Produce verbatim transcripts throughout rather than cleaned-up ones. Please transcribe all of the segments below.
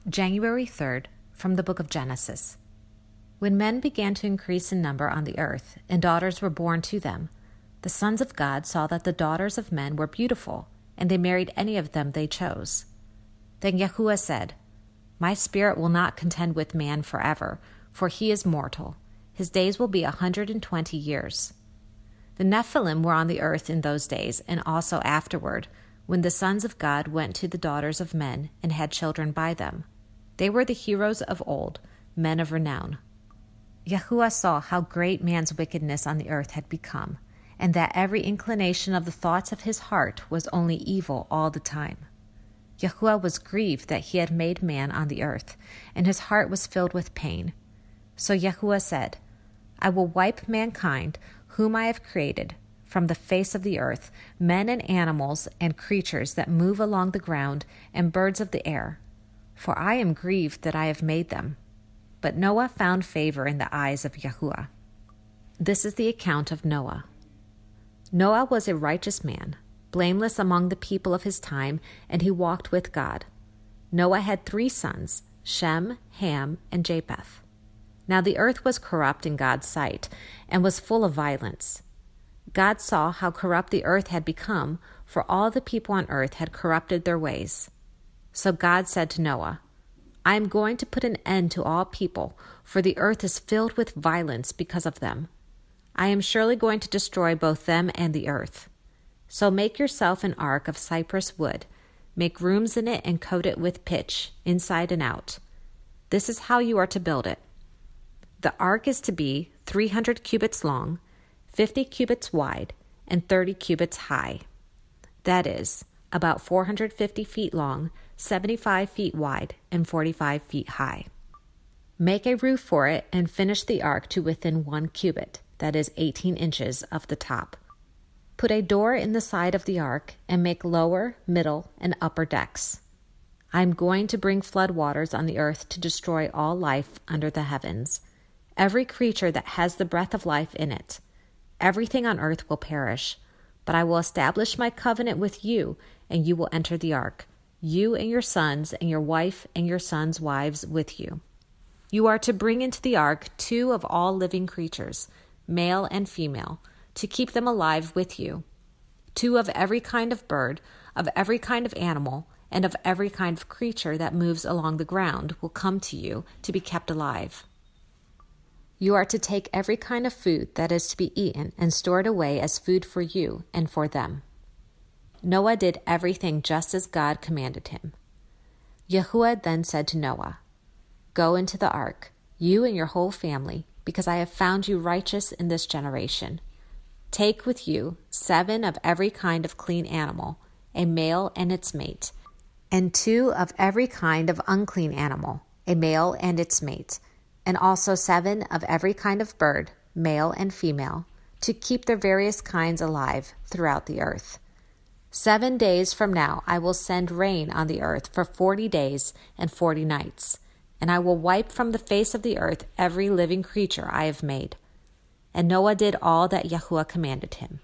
January third, from the book of Genesis. When men began to increase in number on the earth, and daughters were born to them, the sons of God saw that the daughters of men were beautiful, and they married any of them they chose. Then Yahuwah said, My spirit will not contend with man forever, for he is mortal. His days will be a hundred and twenty years. The Nephilim were on the earth in those days, and also afterward, when the sons of God went to the daughters of men and had children by them. They were the heroes of old, men of renown. Yahuwah saw how great man's wickedness on the earth had become, and that every inclination of the thoughts of his heart was only evil all the time. Yahuwah was grieved that he had made man on the earth, and his heart was filled with pain. So Yahuwah said, I will wipe mankind, whom I have created, from the face of the earth, men and animals and creatures that move along the ground, and birds of the air. For I am grieved that I have made them. But Noah found favor in the eyes of Yahuwah. This is the account of Noah. Noah was a righteous man, blameless among the people of his time, and he walked with God. Noah had three sons, Shem, Ham, and Japheth. Now the earth was corrupt in God's sight, and was full of violence. God saw how corrupt the earth had become, for all the people on earth had corrupted their ways. So God said to Noah, I am going to put an end to all people, for the earth is filled with violence because of them. I am surely going to destroy both them and the earth. So make yourself an ark of cypress wood, make rooms in it and coat it with pitch, inside and out. This is how you are to build it. The ark is to be three hundred cubits long, fifty cubits wide, and thirty cubits high. That is, about four hundred fifty feet long, seventy-five feet wide, and forty-five feet high. Make a roof for it and finish the ark to within one cubit, that is eighteen inches, of the top. Put a door in the side of the ark and make lower, middle, and upper decks. I am going to bring flood waters on the earth to destroy all life under the heavens, every creature that has the breath of life in it. Everything on earth will perish, but I will establish my covenant with you, and you will enter the ark, you and your sons and your wife and your sons' wives with you. You are to bring into the ark two of all living creatures, male and female, to keep them alive with you. Two of every kind of bird, of every kind of animal, and of every kind of creature that moves along the ground will come to you to be kept alive. You are to take every kind of food that is to be eaten and store it away as food for you and for them. Noah did everything just as God commanded him. Yahuwah then said to Noah, Go into the ark, you and your whole family, because I have found you righteous in this generation. Take with you seven of every kind of clean animal, a male and its mate, and two of every kind of unclean animal, a male and its mate, and also seven of every kind of bird, male and female, to keep their various kinds alive throughout the earth. Seven days from now I will send rain on the earth for forty days and forty nights, and I will wipe from the face of the earth every living creature I have made. And Noah did all that Yahuwah commanded him.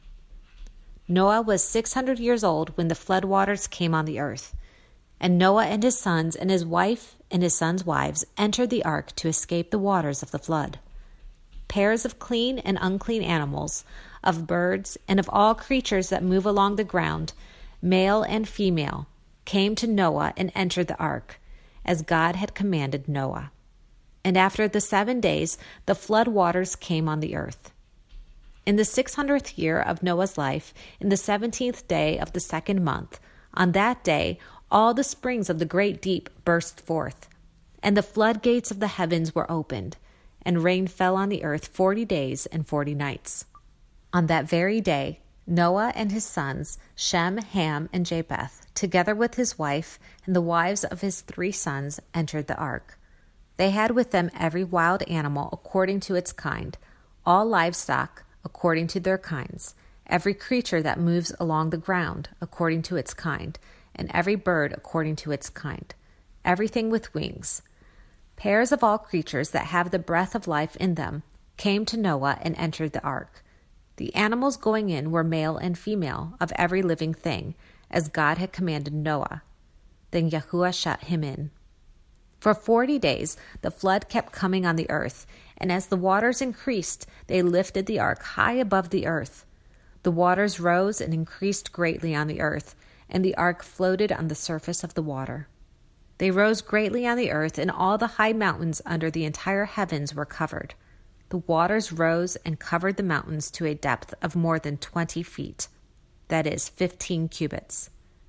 Noah was six hundred years old when the flood waters came on the earth, and Noah and his sons and his wife and his sons' wives entered the ark to escape the waters of the flood. Pairs of clean and unclean animals, of birds, and of all creatures that move along the ground, male and female, came to Noah and entered the ark, as God had commanded Noah. And after the seven days, the flood waters came on the earth. In the six hundredth year of Noah's life, in the seventeenth day of the second month, on that day, all the springs of the great deep burst forth, and the floodgates of the heavens were opened, and rain fell on the earth forty days and forty nights. On that very day, Noah and his sons, Shem, Ham, and Japheth, together with his wife and the wives of his three sons, entered the ark. They had with them every wild animal according to its kind, all livestock according to their kinds, every creature that moves along the ground according to its kind, and every bird according to its kind, everything with wings. Pairs of all creatures that have the breath of life in them came to Noah and entered the ark. The animals going in were male and female of every living thing, as God had commanded Noah. Then Yahuwah shut him in. For forty days the flood kept coming on the earth, and as the waters increased, they lifted the ark high above the earth. The waters rose and increased greatly on the earth, and the ark floated on the surface of the water. They rose greatly on the earth, and all the high mountains under the entire heavens were covered. The waters rose and covered the mountains to a depth of more than twenty feet, that is, fifteen cubits.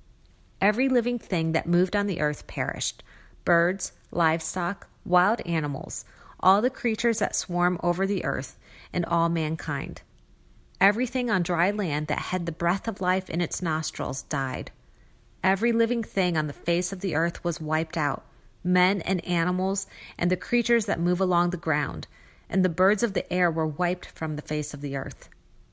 Every living thing that moved on the earth perished, birds, livestock, wild animals, all the creatures that swarm over the earth, and all mankind. Everything on dry land that had the breath of life in its nostrils died. Every living thing on the face of the earth was wiped out, men and animals, and the creatures that move along the ground, and the birds of the air were wiped from the face of the earth.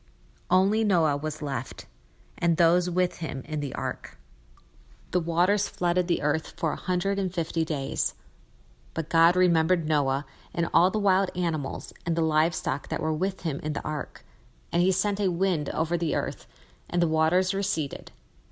Only Noah was left, and those with him in the ark. The waters flooded the earth for a hundred and fifty days. But God remembered Noah and all the wild animals and the livestock that were with him in the ark, and he sent a wind over the earth, and the waters receded.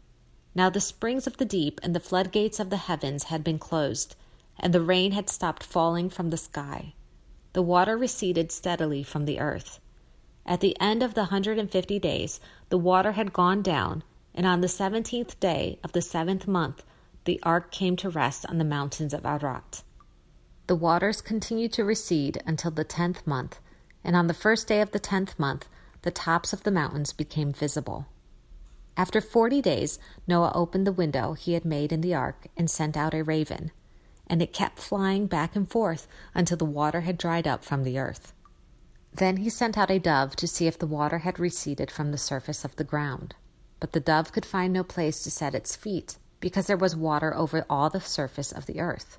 Now the springs of the deep and the floodgates of the heavens had been closed, and the rain had stopped falling from the sky. The water receded steadily from the earth. At the end of the hundred and fifty days, the water had gone down, and on the seventeenth day of the seventh month, the ark came to rest on the mountains of Ararat. The waters continued to recede until the tenth month, and on the first day of the tenth month, the tops of the mountains became visible. After forty days, Noah opened the window he had made in the ark and sent out a raven, and it kept flying back and forth until the water had dried up from the earth. Then he sent out a dove to see if the water had receded from the surface of the ground. But the dove could find no place to set its feet, because there was water over all the surface of the earth.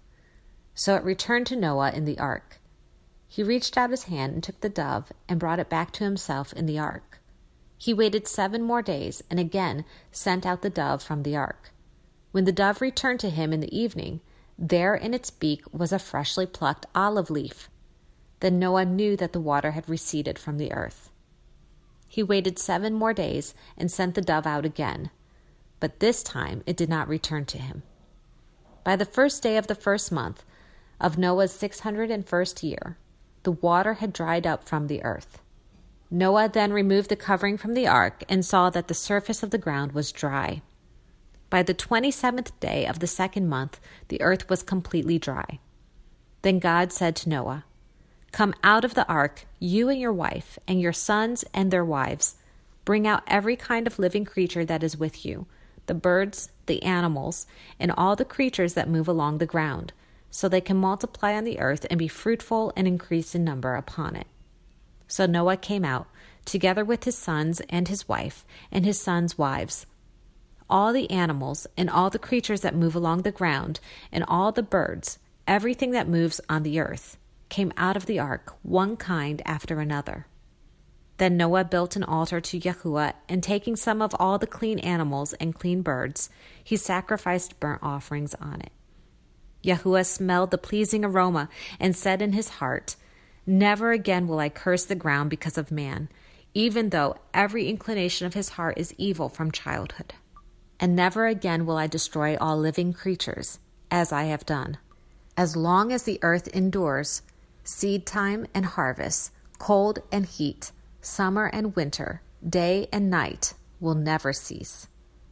So it returned to Noah in the ark. He reached out his hand and took the dove and brought it back to himself in the ark. He waited seven more days and again sent out the dove from the ark. When the dove returned to him in the evening, there in its beak was a freshly plucked olive leaf. Then Noah knew that the water had receded from the earth. He waited seven more days and sent the dove out again, but this time it did not return to him. By the first day of the first month of Noah's six hundred and first year, the water had dried up from the earth. Noah then removed the covering from the ark and saw that the surface of the ground was dry. By the twenty-seventh day of the second month, the earth was completely dry. Then God said to Noah, "Come out of the ark, you and your wife, and your sons and their wives. Bring out every kind of living creature that is with you, the birds, the animals, and all the creatures that move along the ground, so they can multiply on the earth and be fruitful and increase in number upon it." So Noah came out, together with his sons and his wife, and his sons' wives. All the animals, and all the creatures that move along the ground, and all the birds, everything that moves on the earth, came out of the ark, one kind after another. Then Noah built an altar to Yahuwah, and taking some of all the clean animals and clean birds, he sacrificed burnt offerings on it. Yahuwah smelled the pleasing aroma and said in his heart, "Never again will I curse the ground because of man, even though every inclination of his heart is evil from childhood. And never again will I destroy all living creatures, as I have done. As long as the earth endures, seed time and harvest, cold and heat, summer and winter, day and night will never cease."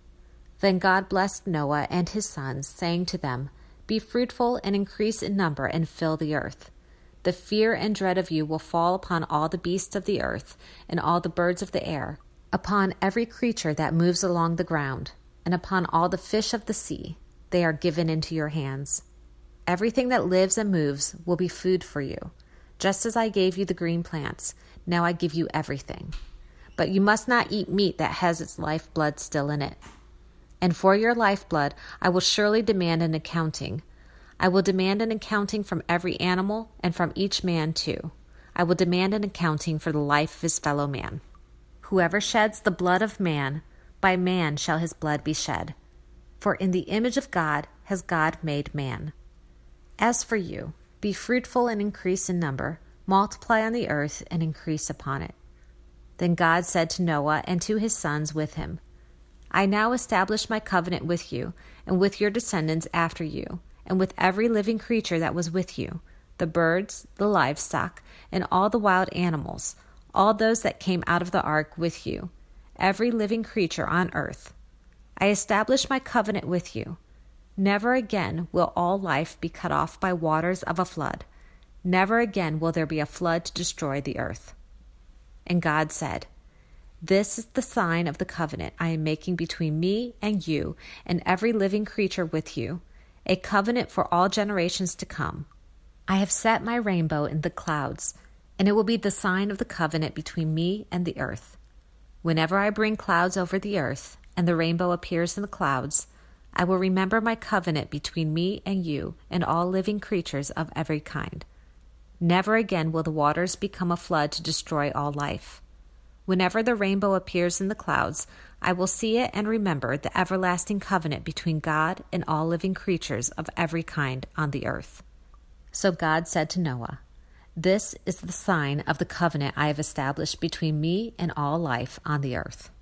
Then God blessed Noah and his sons, saying to them, "Be fruitful and increase in number and fill the earth. The fear and dread of you will fall upon all the beasts of the earth and all the birds of the air, upon every creature that moves along the ground, and upon all the fish of the sea. They are given into your hands. Everything that lives and moves will be food for you. Just as I gave you the green plants, now I give you everything. But you must not eat meat that has its lifeblood still in it. And for your lifeblood I will surely demand an accounting. I will demand an accounting from every animal and from each man too. I will demand an accounting for the life of his fellow man. Whoever sheds the blood of man, by man shall his blood be shed. For in the image of God has God made man. As for you, be fruitful and increase in number, multiply on the earth and increase upon it." Then God said to Noah and to his sons with him, "I now establish my covenant with you and with your descendants after you, and with every living creature that was with you, the birds, the livestock, and all the wild animals, all those that came out of the ark with you, every living creature on earth. I establish my covenant with you. Never again will all life be cut off by waters of a flood. Never again will there be a flood to destroy the earth. And God said, This is the sign of the covenant I am making between me and you and every living creature with you, a covenant for all generations to come. I have set my rainbow in the clouds, and it will be the sign of the covenant between me and the earth. Whenever I bring clouds over the earth, and the rainbow appears in the clouds, I will remember my covenant between me and you and all living creatures of every kind. Never again will the waters become a flood to destroy all life. Whenever the rainbow appears in the clouds, I will see it and remember the everlasting covenant between God and all living creatures of every kind on the earth. So God said to Noah, This is the sign of the covenant I have established between me and all life on the earth.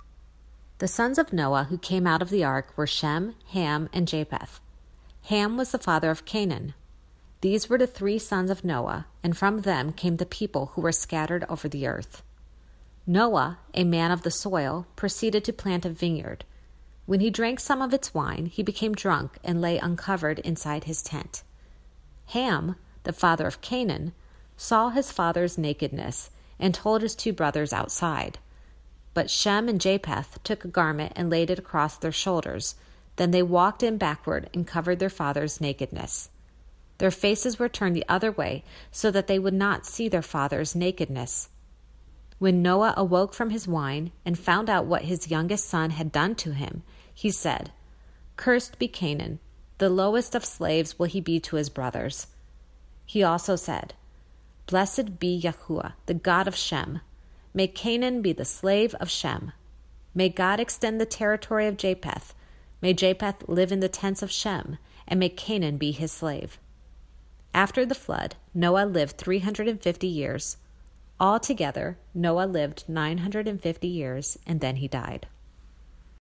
The sons of Noah who came out of the ark were Shem, Ham, and Japheth. Ham was the father of Canaan. These were the three sons of Noah, and from them came the people who were scattered over the earth. Noah, a man of the soil, proceeded to plant a vineyard. When he drank some of its wine, he became drunk and lay uncovered inside his tent. Ham, the father of Canaan, saw his father's nakedness and told his two brothers outside. But Shem and Japheth took a garment and laid it across their shoulders. Then they walked in backward and covered their father's nakedness. Their faces were turned the other way so that they would not see their father's nakedness. When Noah awoke from his wine and found out what his youngest son had done to him, he said, Cursed be Canaan, the lowest of slaves will he be to his brothers. He also said, Blessed be Yahuwah, the God of Shem. May Canaan be the slave of Shem. May God extend the territory of Japheth. May Japheth live in the tents of Shem, and may Canaan be his slave. After the flood, Noah lived three hundred fifty years. Altogether, Noah lived nine hundred fifty years, and then he died.